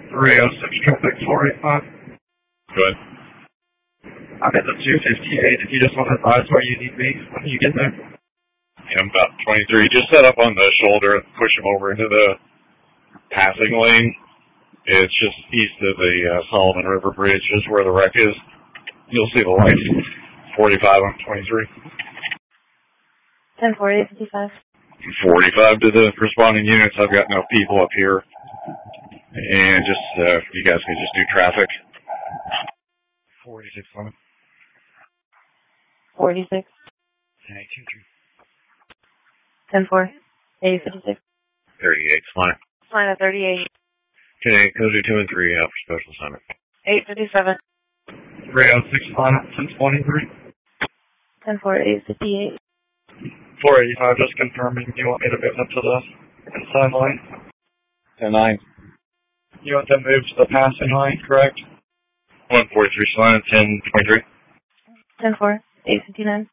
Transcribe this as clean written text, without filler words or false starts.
306 traffic 485. Good. I'm at the 258 if you just want to advise where you need me when you get there. I'm about 23. Just set up on the shoulder and push him over into the passing lane. It's just east of the Solomon River Bridge, just where the wreck is. You'll see the lights. 45 on 23. 10-4, 855. 45 to the responding units. I've got no people up here. And just, you guys can just do traffic. 46 on 46. 10-4, 856. 38, fine. Line of 38. Okay, code 2 and 3 out for special assignment. 857. 306 line up 1023. 10-4, 858. 485 just confirming you want me to move them to the inside lane. 10-9. You want them moved to the passing lane, correct? 143 line 1023. 10-4, 859.